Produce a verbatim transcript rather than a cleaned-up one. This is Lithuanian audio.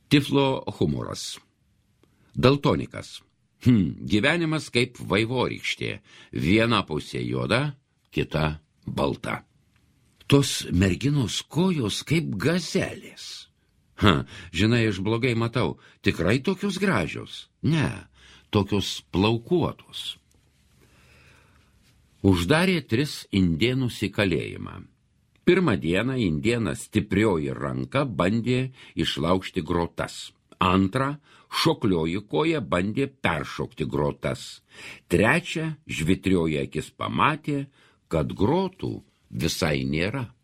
Tiflo humoras. Daltonikas. Hm, gyvenimas kaip vaivorykštė. Viena pusė juoda, kita balta. Tos merginos kojos kaip gazelės. Ha, žinai, aš blogai matau. Tikrai tokios gražios? Ne, tokios plaukuotos. Uždarė tris indėnus į kalėjimą. Pirmą dieną indėnas stiprioji ranka bandė išlaužti grotas. Antrą, šoklioji koja bandė peršokti grotas. Trečia, žvitrioji akis pamatė, kad grotų visai nėra.